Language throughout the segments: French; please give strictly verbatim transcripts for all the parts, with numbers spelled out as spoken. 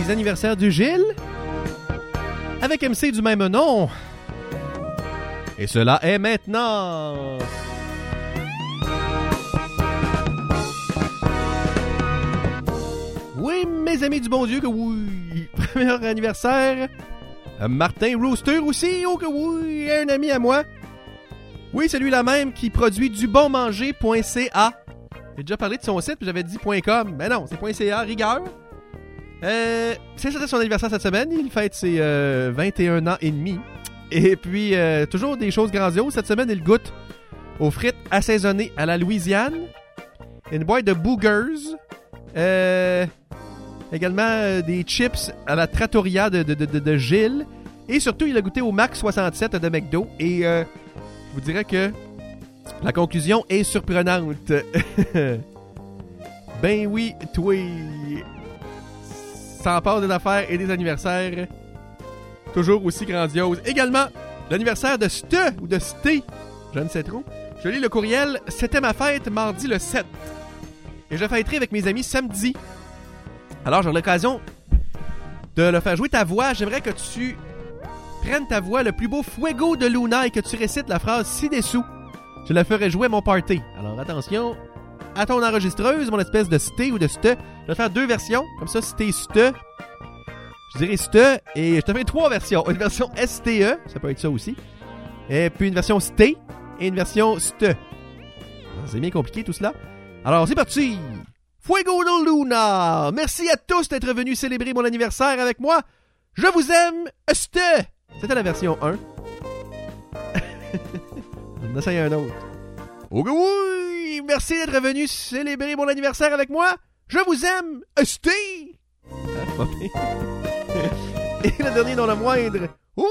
les anniversaires du Gilles avec M C du même nom. Et cela est maintenant. Oui, mes amis du bon Dieu, que oui. Premier anniversaire. Martin Rooster aussi, oh que oui, un ami à moi. Oui, c'est lui là même qui produit du bon manger point c a. J'ai déjà parlé de son site, puis j'avais dit .com. Mais non, c'est .ca, rigueur. Euh, c'est c'était son anniversaire cette semaine. Il fête ses euh, vingt et un ans et demi. Et puis, euh, toujours des choses grandioses. Cette semaine, il goûte aux frites assaisonnées à la Louisiane. Une boîte de Boogers. Euh, également euh, des chips à la Trattoria de, de, de, de, de Gilles. Et surtout, il a goûté au Mac soixante-sept de McDo. Et euh, je vous dirais que la conclusion est surprenante. Ben oui, toi... Ça en passe des affaires et des anniversaires toujours aussi grandioses. Également, l'anniversaire de Ste ou de Sté, je ne sais trop. Je lis le courriel. C'était ma fête mardi le sept. Et je fêterai avec mes amis samedi. Alors, j'ai l'occasion de le faire jouer ta voix. J'aimerais que tu prennes ta voix, le plus beau fuego de Luna, et que tu récites la phrase ci-dessous. Je la ferai jouer à mon party. Alors, attention à ton enregistreuse, mon espèce de Sté ou de Ste. Je vais faire deux versions. Comme ça, Sté, Ste. Je dirais Ste. Et je te fais trois versions. Une version S T E. Ça peut être ça aussi. Et puis une version Sté. Et une version Ste. C'est bien compliqué tout cela. Alors, c'est parti. Fuego de Luna. Merci à tous d'être venus célébrer mon anniversaire avec moi. Je vous aime, Ste. C'était la version un. On essaye un autre. Ok, oui! Merci d'être venu célébrer mon anniversaire avec moi. Je vous aime, Ste. Et le dernier non le moindre. Ouh,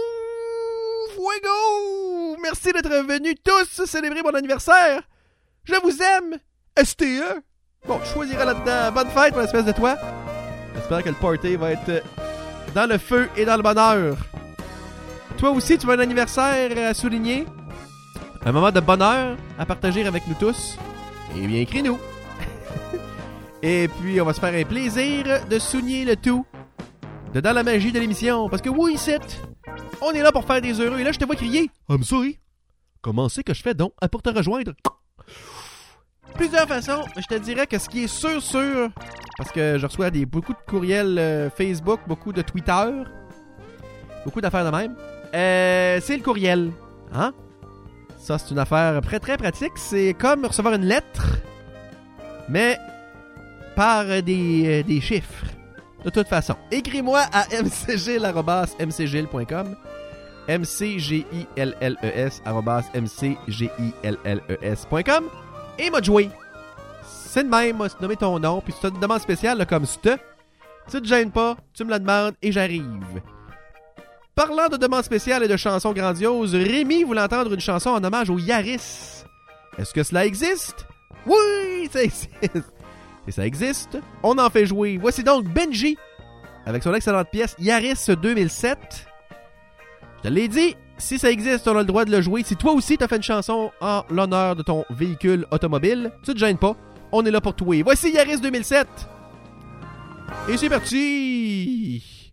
Fuego! Merci d'être venus tous célébrer mon anniversaire. Je vous aime, S T E. Bon, je choisirai là-dedans. Bonne fête pour l'espèce de toi. J'espère que le party va être dans le feu et dans le bonheur. Toi aussi, tu as un anniversaire à souligner. Un moment de bonheur à partager avec nous tous. Eh bien, écris-nous. Et puis, on va se faire un plaisir de souligner le tout de dans la magie de l'émission. Parce que oui, c'est... On est là pour faire des heureux. Et là, je te vois crier. I'm sorry. Comment c'est que je fais donc pour te rejoindre? Plusieurs façons. Je te dirais que ce qui est sûr, sûr, parce que je reçois des, beaucoup de courriels euh, Facebook, beaucoup de Twitter, beaucoup d'affaires de même, euh, c'est le courriel. Hein? Ça, c'est une affaire très, très pratique. C'est comme recevoir une lettre, mais par des, des chiffres. De toute façon, écris-moi à m c gilles arobase m c gilles point com m c g i l l e s arobase m c g i l l e s point com et m'a joué. C'est de même, m'a nommé ton nom, puis si tu as une demande spéciale là, comme Ste, tu te gênes pas, tu me la demandes et j'arrive. Parlant de demandes spéciales et de chansons grandioses, Rémi voulait entendre une chanson en hommage au Yaris. Est-ce que cela existe? Oui, ça existe. Et ça existe. On en fait jouer. Voici donc Benji avec son excellente pièce Yaris deux mille sept. Je te l'ai dit, si ça existe, on a le droit de le jouer. Si toi aussi t'as fait une chanson en l'honneur de ton véhicule automobile, tu te gênes pas. On est là pour toi. Voici Yaris deux mille sept. Et c'est parti.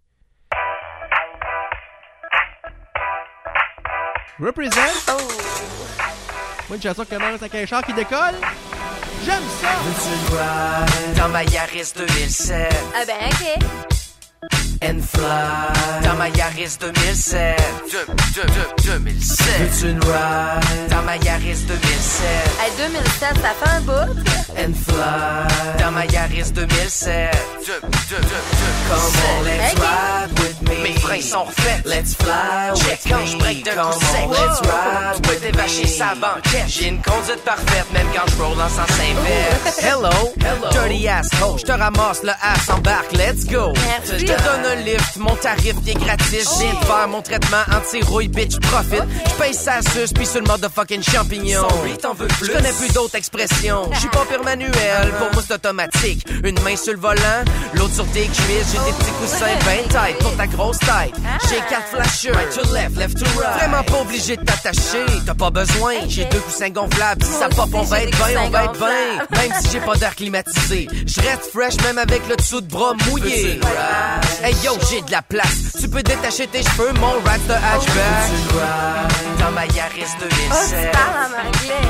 Represent. Oh. Moi, une chanson qui commence avec un char qui décolle. J'aime ça! Veux-tu ride dans ma Yaris deux mille sept? Ah ben, ok. And fly dans ma Yaris deux mille sept. De, de, de, deux mille sept. Veux-tu ride dans ma Yaris deux mille sept? Hey, deux mille sept, ça fait un bout. And fly dans ma Yaris deux mille sept. De, de, de, de. Come on, let's okay. Ride with me. Mes freins sont refaits. Let's fly with Check me. quand je break de coup sec. Come on, let's ride tu with peux dévacher sa banquette. J'ai une conduite parfaite, même quand je roule en sens inverse. Hello, hello, dirty asshole. Je te ramasse le ass, embarque, let's go. Merci. Je te donne un lift, mon tarif vient gratis. Je viens de faire mon traitement anti-rouille, bitch, profite. Je paye sa suce, puis sur le mode de fucking champignon. T'en veux plus? Je connais plus d'autres expressions. Je suis pas pire manuel, pour moi c'est automatique. Une main sur le volant, l'autre sur tes cuisses. J'ai des petits coussins ben tight pour ta grosse tête. J'ai quatre flashers, right to left, left to right. Vraiment pas obligé de t'attacher, t'as pas besoin. J'ai deux coussins gonflables, si ça pop on va être bien, on va être bien. Même si j'ai pas d'air climatisé, glacé. Je reste fresh même avec le dessous de bras mouillé. Hey yo, j'ai de la place. Tu peux détacher tes cheveux, mon rack de hatchback. Dans ma Yaris deux mille sept. Oh, tu parles en anglais.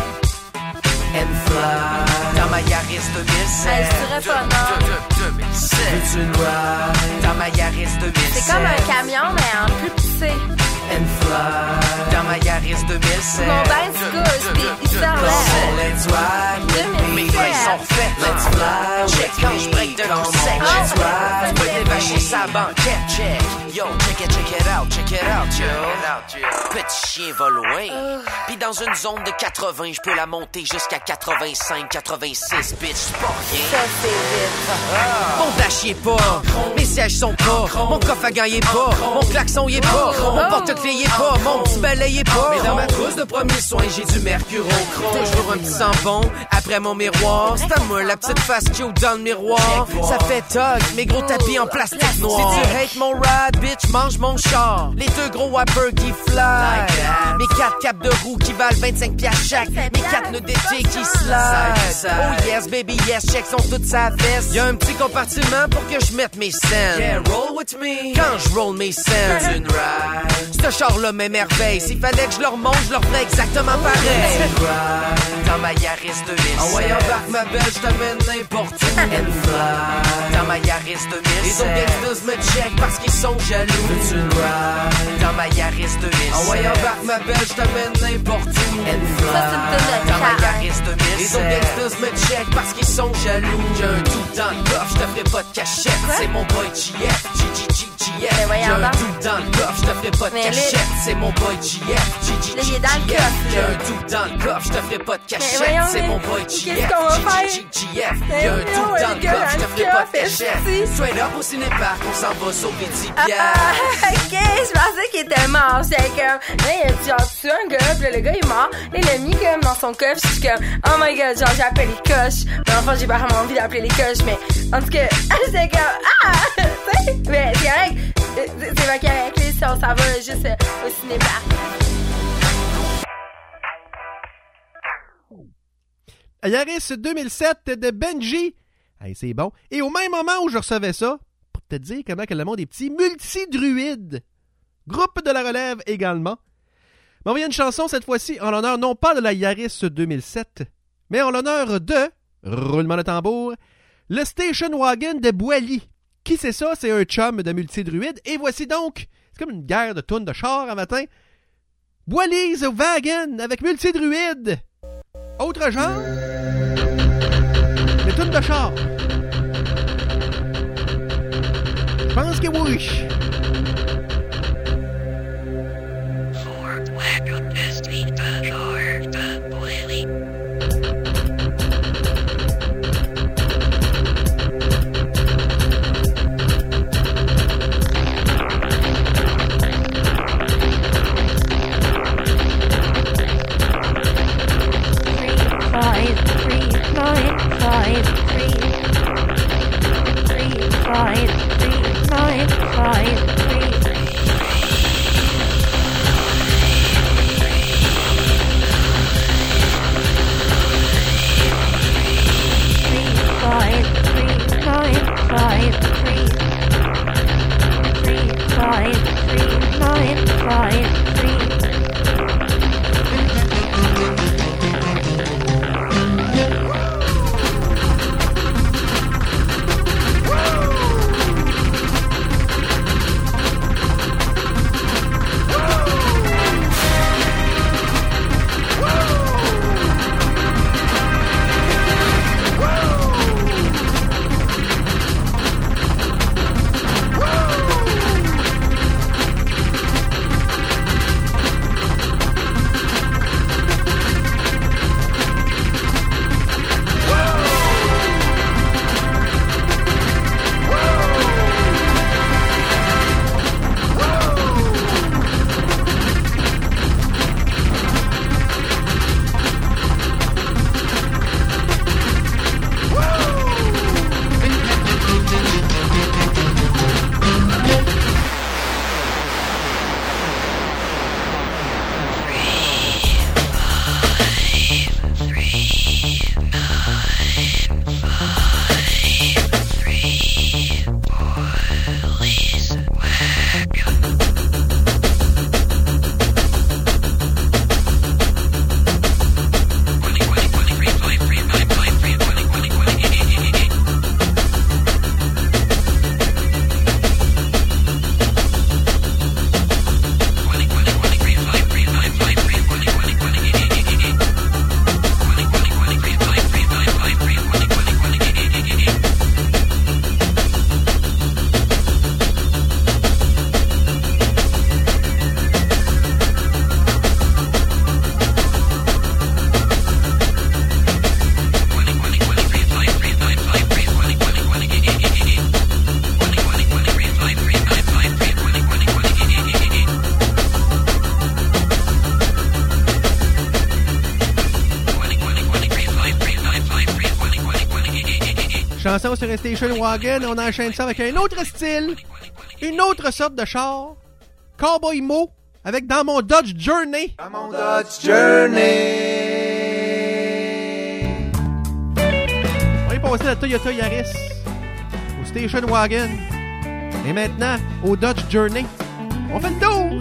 And fly. Dans ma Yaris deux mille sept. Elle serait pas non. deux mille sept. Dans ma Yaris deux mille sept. C'est comme un camion, mais en plus petit. And fly. Dans ma Yaris deux mille sept. Mon bain se couche, pis il sort là. Let's ride. Mes freins sont faits. Let's fly. Check quand je break de l'ensec. Let's ride. Tu peux dévacher sa banquette. Check. Yo, check it, check it out, check it out, yo. Petit chien va loin. Pis dans une zone de quatre-vingts, je peux la monter jusqu'à quatre-vingt-cinq, quatre-vingt-six, bitch, c'est pas rien. Ça, c'est vite. Mon dash y est pas, mes sièges sont pas, mon coffre à gants y est pas, mon klaxon y est pas, mon porte-clés y est pas, mon petit balai y est pas. Mais dans ma trousse de premiers soins, j'ai du mercure au chrome. Toujours un petit sambon après mon miroir. C'est à moi la petite face cute dans le miroir. Ça fait tog, mes gros tapis en plastique noir. Si tu hates mon ride, bitch, mange mon char. Les deux gros wipers qui fly. Mes quatre capes de roue qui valent vingt-cinq piastres chaque. Mes quatre nœuds d'été qui slide. Oh yes, baby, yes, check sont toutes sa veste. Y'a un petit compartiment pour que je mette mes scènes. Yeah, roll with me. Quand je roll mes scènes. Une ride. Ce char-là m'émerveille. S'il fallait que je leur montre, je leur ferais exactement pareil. Dans ma Yaris deux mille sept. En voyant back ma belle, je t'amène n'importe où. And fly. Dans ma Yaris deux mille sept. Les autres gangsters me check parce qu'ils sont jaloux. Dans ma Yaris deux mille sept. En voyant back ma belle, je t'amène n'importe où. And fly. Dans ma Yaris deux mille sept. Les autres gangsters me check parce qu'ils sont jaloux. J'ai un tout dans le coffre, je te ferai pas de cachette. C'est mon boy G F, G G G G F. J'ai un tout dans le coffre, je te ferai pas de cachette. C'est mon boy G F, G G G G F. J'ai un tout dans le coffre, je te ferai pas de cachette. C'est mon boy G F, G G G G F. J'ai un tout dans le coffre, je te ferai pas de cachette. Straight up au cinépark, on s'en va sauver dix piastres. Ah, ok, je pensais qu'il était mort. J'étais comme, là, il a dit, genre, tu un gars, pis là, le gars, il est mort. Là, il l'a mis comme dans son coffre. Je suis comme, oh my god, genre, j'appelle les coches. Mais enfin, j'ai pas vraiment envie d'appeler les coches, mais en tout cas, j'étais comme, ah, tu sais, mais c'est correct. C'est pas correct, si on s'en va juste euh, au cinépark. Yaris deux mille sept de Benji. Hey, c'est bon. Et au même moment où je recevais ça, pour te dire comment que le monde est petit, Multi-Druide. Groupe de la relève également. M'a envoyé une chanson cette fois-ci en l'honneur non pas de la Yaris deux mille sept, mais en l'honneur de, roulement de tambour, le Station Wagon de Boily. Qui c'est ça? C'est un chum de Multi-Druide. Et voici donc, c'est comme une guerre de tunes de char un matin, Boily's Wagon avec Multi-Druide. Autre genre? Les tunes de char. Je pense que oui. Five, three, nine, five, three, three, five, three, nine, five. chanson sur un station wagon, on enchaîne ça avec un autre style, une autre sorte de char. Cowboy Mo, avec Dans mon Dodge Journey. Dans mon Dodge Journey. On est passé de la Toyota Yaris au station wagon. Et maintenant, au Dodge Journey. On fait le tour!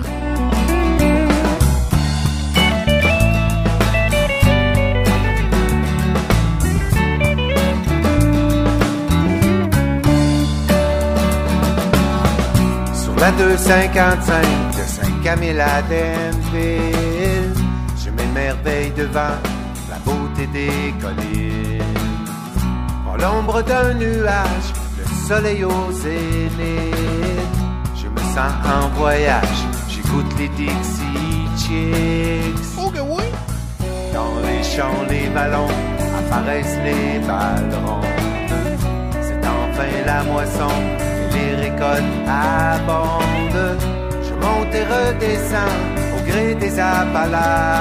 La deux cent cinquante-cinq de Saint-Camille à Denville, je m'émerveille devant la beauté des collines. Par l'ombre d'un nuage, le soleil au zénith, je me sens en voyage, j'écoute les Dixie Chicks. Oh que oui! Dans les champs, les ballons, apparaissent les ballons. C'est enfin la moisson, les récoltes abondent. Je monte et redescends au gré des Appalaches.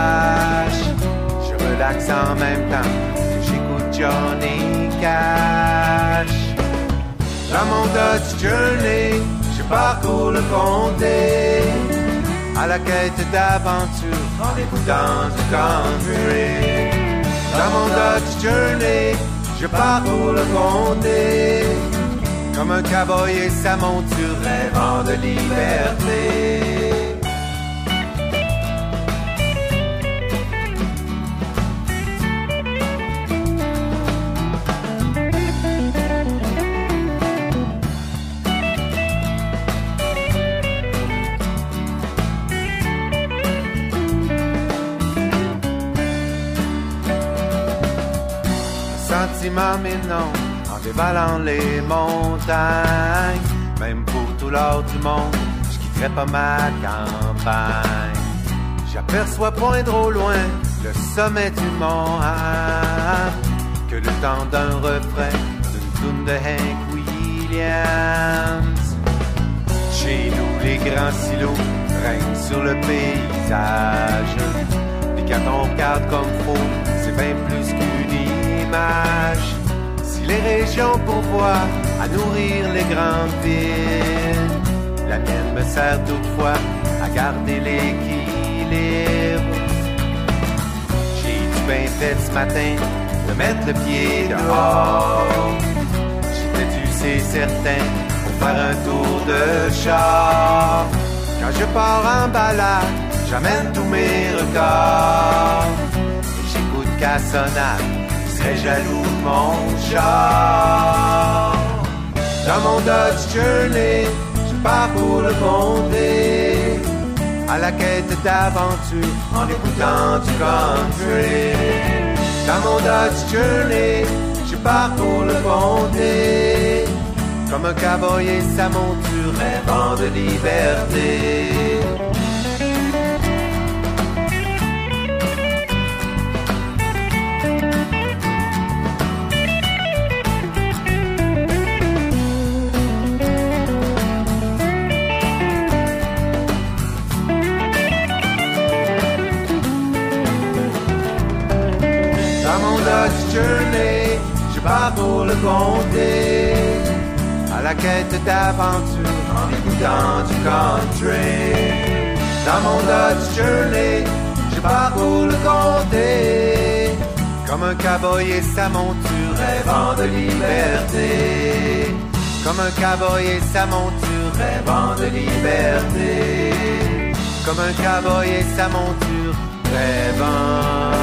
Je relaxe en même temps que j'écoute Johnny Cash. Dans mon Dodge Journey, je parcours le comté à la quête d'aventure en écoutant du country. Dans mon Dodge Journey, je parcours le comté comme un cowboy et sa monture rêvant de liberté. Sentiment mais non, en dévalant les montagnes, même pour tout l'or du monde, je quitterai pas ma campagne. J'aperçois poindre au loin le sommet du mont Ham, que le temps d'un refrain d'une toune de Hank Williams. Chez nous les grands silos règnent sur le paysage, et quand on regarde comme faux, c'est bien plus qu'une image. Si les régions pourvoient à nourrir les grandes villes, la mienne me sert toutefois à garder l'équilibre. J'ai du bien fait ce matin de mettre le pied dehors. J'étais dû, c'est certain, pour faire un tour de char. Quand je pars en balade, j'amène tous mes records. Et j'écoute Cassonade, serais jaloux de mon char. Dans mon Dodge Journey, je parcours le comté à la quête d'aventure en écoutant du country. Dans mon Dodge Journey, je parcours le comté comme un cowboy et sa monture rêvant de liberté. Journey, je parcours le comté à la quête d'aventure en écoutant du country. Dans mon Dodge Journey, je parcours le comté comme un cowboy et sa monture rêvant de liberté. Comme un cowboy et sa monture rêvant de liberté. Comme un cowboy et sa monture rêvant.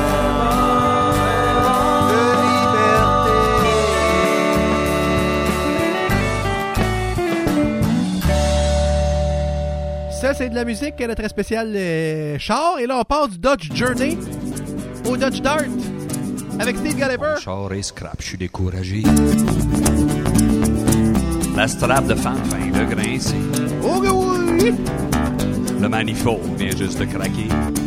Ça, c'est de la musique, notre spécial euh, char. Et là, on part du Dodge Journey au Dodge Dart avec Steve Gallagher. Mon char est scrap, je suis découragé. La strap de femme vient de grincer. Oh que oui! Le manifold vient juste de craquer.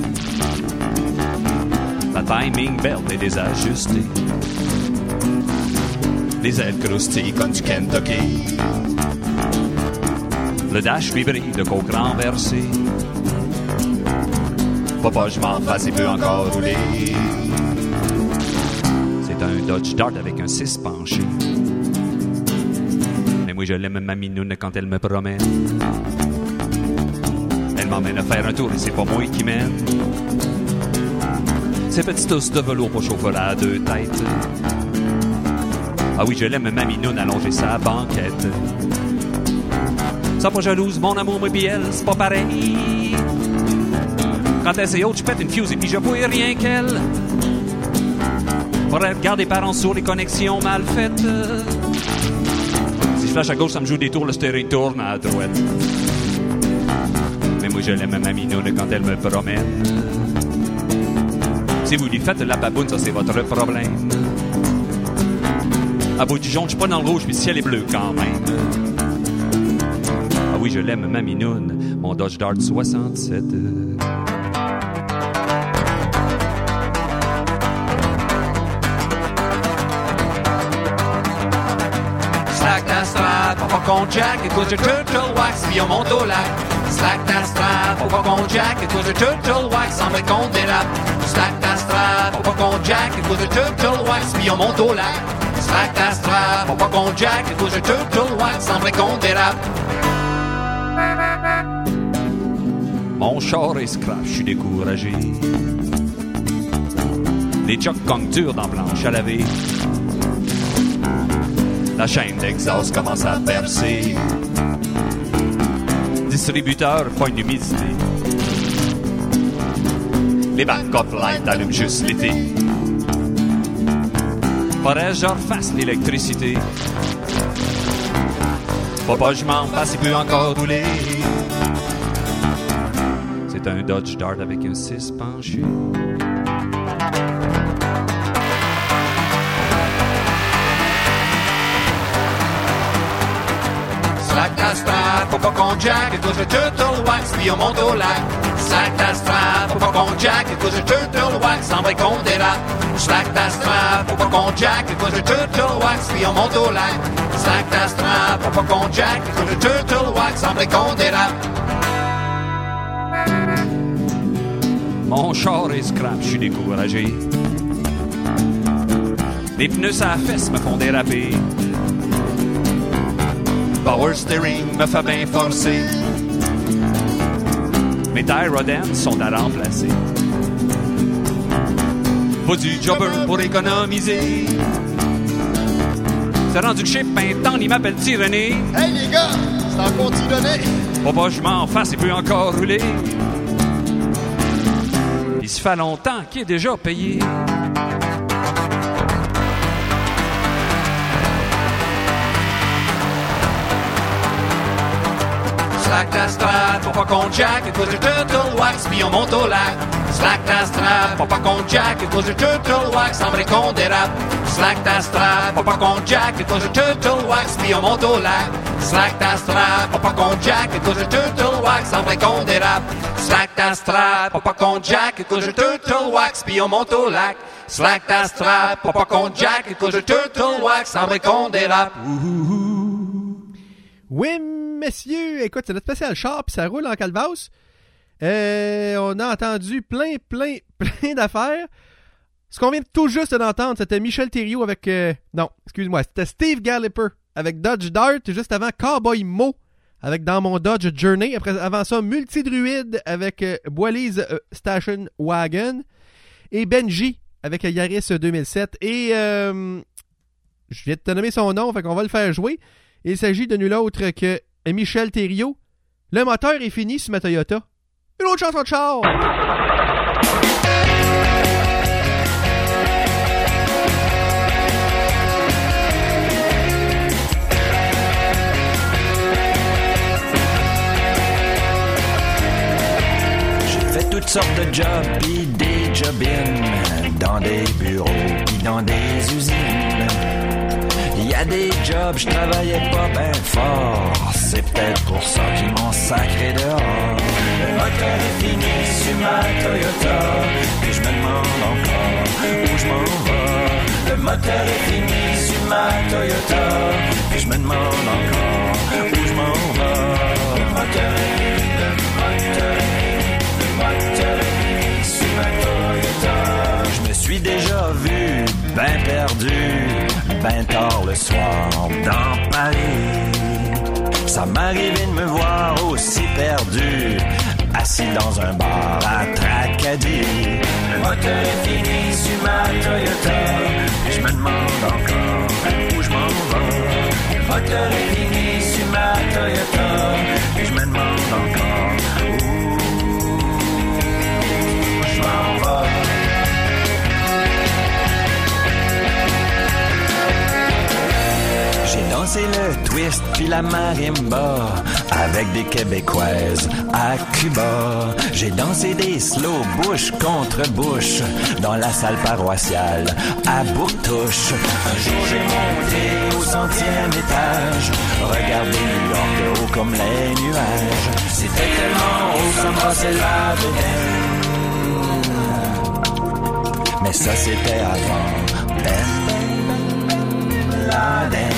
La timing belt est désajustée. Les ailes croustillent comme du Kentucky. Le dash lui brille de coke renversé. Papa, je m'en fasse, il peut encore rouler. C'est un Dodge Dart avec un six penché. oui, je l'aime, ma minoune, quand elle me promène. Elle m'emmène à faire un tour et c'est pas moi qui mène. Ces petits os de velours pour chauffeur à deux têtes. Ah oui, je l'aime, ma minoune, allonger sa banquette. Sois pas jalouse, mon amour, moi pis elle, c'est pas pareil. Quand elle c'est haute, je pète une fuse et puis je vois rien qu'elle. Faudrait regarder par en sourd les connexions mal faites. Si je flash à gauche, ça me joue des tours, le stéréo tourne à droite. Mais moi je l'aime, ma minoune, quand elle me promène. Si vous lui faites la baboune, ça c'est votre problème. À bout du jaune, je suis pas dans le rouge, puis le ciel est bleu quand même. Ah oui, je l'aime, ma minoune, mon Dodge Dart soixante-sept. Slack ta strap, faut pas qu'on jack, écoute le turtle wax, puis on monte au lac. Slack ta strap, faut pas qu'on jack, écoute le turtle wax, semble qu'on dérape. Slack ta strap, faut pas qu'on jack, écoute le turtle wax, puis on monte au lac. Slack ta strap, faut pas qu'on jack, écoute le turtle wax, semble qu'on dérape. Mon char est scrap, je suis découragé. Les chocs cognent durs dans blanche à laver. La chaîne d'exhaust commence à percer. Distributeur, point d'humidité. Les back-up lights allument juste l'été. Faudrait que je refasse l'électricité. Papa, je m'en fasse, il peut encore rouler. C'est un Dodge Dart avec un six penché. Slack ta strap, faut pas qu'on jack, écoute le turtle wax, puis on monte au lac. Slack ta strap, faut pas qu'on jack, écoute le turtle wax, semble qu'on dérape. Slack ta strap, faut pas qu'on jack, écoute le turtle wax, puis on monte au lac. Slack ta strap, faut pas qu'on jack, écoute le turtle wax, semble qu'on dérape. Mon char est scrap, je suis découragé. Les pneus à la fesse me font déraper. Power steering me fait bien forcer. Mes tie rods sont à remplacer. Pas du jobber pour économiser. C'est rendu que chez Pintan, il m'appelle-tu René? Hey les gars, c'est encore t'y donner. Papa, je m'en fasse, il peut encore rouler. Il se fait longtemps qu'il est déjà payé. Slack ta strap, faut pas qu'on jack, écoute le turtle wax, puis on monte au lac. Slack ta strap, faut pas qu'on jack, écoute le turtle wax, semble qu'on dérape. Slack ta strap, faut pas qu'on jack, écoute le turtle wax, puis on monte au lac. Slack ta strap, faut pas qu'on jack, écoute le turtle wax, semble qu'on dérape. Slack ta strap, faut pas qu'on jack, écoute le turtle wax, puis on monte au lac. Slack ta strap, faut pas qu'on jack, écoute le turtle wax, semble qu'on dérape. Oui, messieurs, écoute, c'est notre spécial char, puis ça roule en calvasse. Euh, on a entendu plein, plein, plein d'affaires. Ce qu'on vient tout juste d'entendre, c'était Michel Thériault avec... Euh, non, excuse-moi, c'était Steve Galliper avec Dodge Dart, juste avant Cowboy Mo avec Dans mon Dodge Journey. Après, avant ça, Multidruide avec euh, Boilise euh, Station Wagon. Et Benji avec Yaris deux mille sept. Et euh, je viens de te nommer son nom, fait qu'on va le faire jouer. Il s'agit de nul autre que Michel Thériault. Le moteur est fini sur ma Toyota. Une autre chanson de char! J'ai fait toutes sortes de jobs pis des job-in, dans des bureaux pis dans des usines. Il y a des jobs, je travaillais pas ben fort. C'est peut-être pour ça qu'ils m'ont sacré dehors. Le moteur est fini sur ma Toyota, et je me demande encore où je m'en vais. Le moteur est fini sur ma Toyota, et je me demande encore où je m'en vais. Le moteur est, le moteur est, le moteur est sur ma Toyota. Je me suis déjà vu ben perdu, ben tard le soir dans Paris. Ça m'arrivait de me voir aussi perdu, assis dans un bar à Tracadie. Le moteur est fini sur ma Toyota, je me demande encore où je m'en vais. Le moteur est fini sur ma Toyota, je me demande encore où je m'en vais. J'ai dansé le twist puis la marimba avec des Québécoises à Cuba. J'ai dansé des slow bouche contre bouche dans la salle paroissiale à Bouctouche. Un jour j'ai monté au centième étage, regardé New York haut comme les nuages. C'était tellement haut ça m'embrassait la bédaine. Mais ça c'était avant Ben Laden.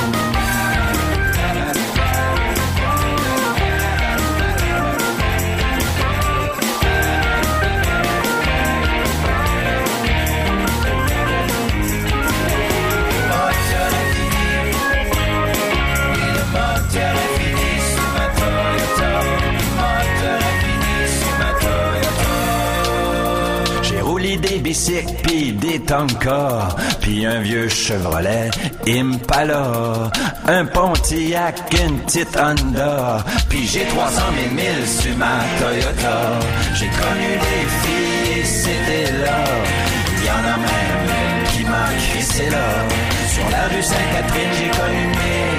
Des bicycles pis des Tonka, pis un vieux Chevrolet Impala, un Pontiac, une petite Honda, pis j'ai trois cent mille milles sur ma Toyota. J'ai connu des filles et c'était là, il y en a même qui m'a crissé là. Sur la rue Sainte-Catherine j'ai connu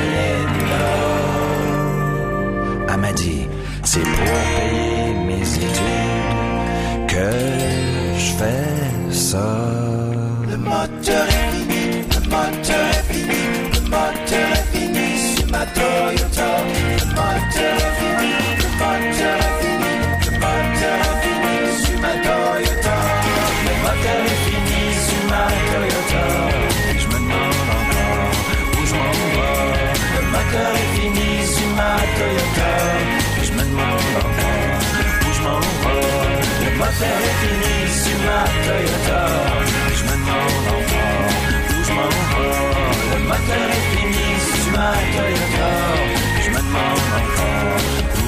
Mélina. Elle m'a dit, c'est pour payer mes études que je fais ça. Le moteur est fini, le moteur est fini, le moteur est fini sur ma Toyota. Le moteur est fini, le moteur est fini, le moteur est fini sur ma Toyota. Le moteur est fini sur ma Toyota. Je me demande encore où je m'en vais. Le moteur est fini sur ma Toyota. Je me demande encore où je m'en vais. Le moteur est fini sur ma Toyota. Je me demande encore où je m'en vais. Le moteur est fini sur ma Toyota. Je me demande encore où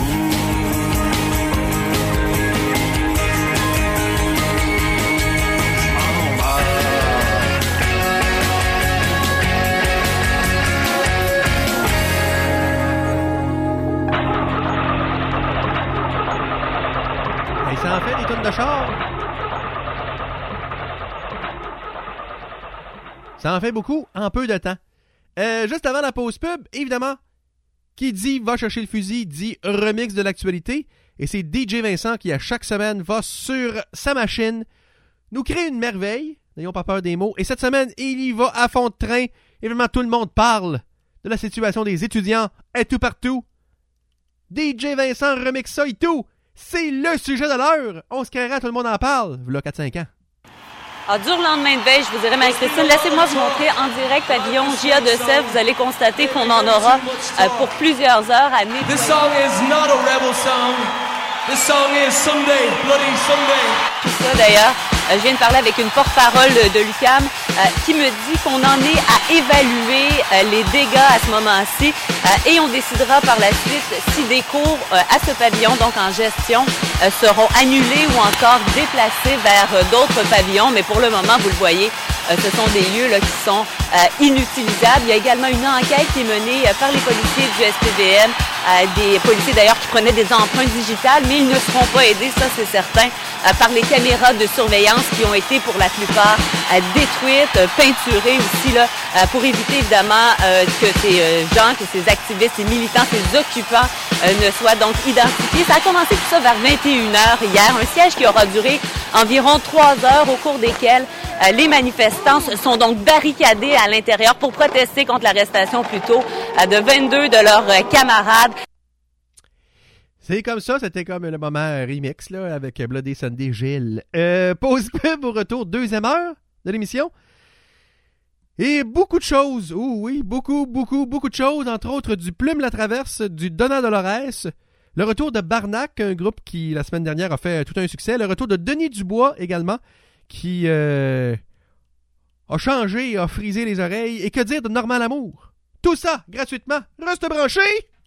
je m'en vais. Et ça en fait des tonnes de char. Ça en fait beaucoup en peu de temps. Euh, juste avant la pause pub, évidemment, qui dit va chercher le fusil dit remix de l'actualité. Et c'est D J Vincent qui, à chaque semaine, va sur sa machine nous créer une merveille. N'ayons pas peur des mots. Et cette semaine, il y va à fond de train. Évidemment, tout le monde parle de la situation des étudiants et tout partout. D J Vincent remix ça et tout. C'est le sujet de l'heure. On se créera, tout le monde en parle. Voilà quatre cinq ans. En dur lendemain de veille, je vous dirais, Marie-Christine, laissez-moi vous montrer en direct pavillon J A de Sèvres. Vous allez constater qu'on en aura euh, pour plusieurs heures à Nez. This song is not a rebel song. This song is Sunday, Bloody Sunday. Tout ça, d'ailleurs, euh, je viens de parler avec une porte-parole de l'U Q A M euh, qui me dit qu'on en est à évaluer euh, les dégâts à ce moment-ci euh, et on décidera par la suite si des cours euh, à ce pavillon, donc en gestion, euh, seront annulés ou encore déplacés vers euh, d'autres pavillons. Mais pour le moment, vous le voyez, euh, ce sont des lieux là, qui sont euh, inutilisables. Il y a également une enquête qui est menée euh, par les policiers du S P V M, euh, des policiers d'ailleurs qui prenaient des empreintes digitales, mais ils ne seront pas aidés, ça c'est certain, euh, par les caméras de surveillance qui ont été pour la plupart euh, détruites, euh, peinturées aussi, là, euh, pour éviter évidemment euh, que ces euh, gens, que ces activistes, ces militants, ces occupants euh, ne soient donc identifiés. Ça a commencé tout ça vers vingt et une heures hier, un siège qui aura duré environ trois heures au cours desquelles euh, les manifestants sont donc barricadés à l'intérieur pour protester contre l'arrestation plutôt euh, de vingt-deux de leurs euh, camarades. C'est comme ça, c'était comme le moment remix là, avec Bloody Sunday Gilles. Euh, pause pub au retour, deuxième heure de l'émission. Et beaucoup de choses, oh oui, beaucoup, beaucoup, beaucoup de choses, entre autres du Plume la Traverse, du Donna Dolores, le retour de Barnac, un groupe qui la semaine dernière a fait tout un succès, le retour de Denis Dubois également, qui euh, a changé, a frisé les oreilles, et que dire de Normand Lamour. Tout ça gratuitement, reste branché!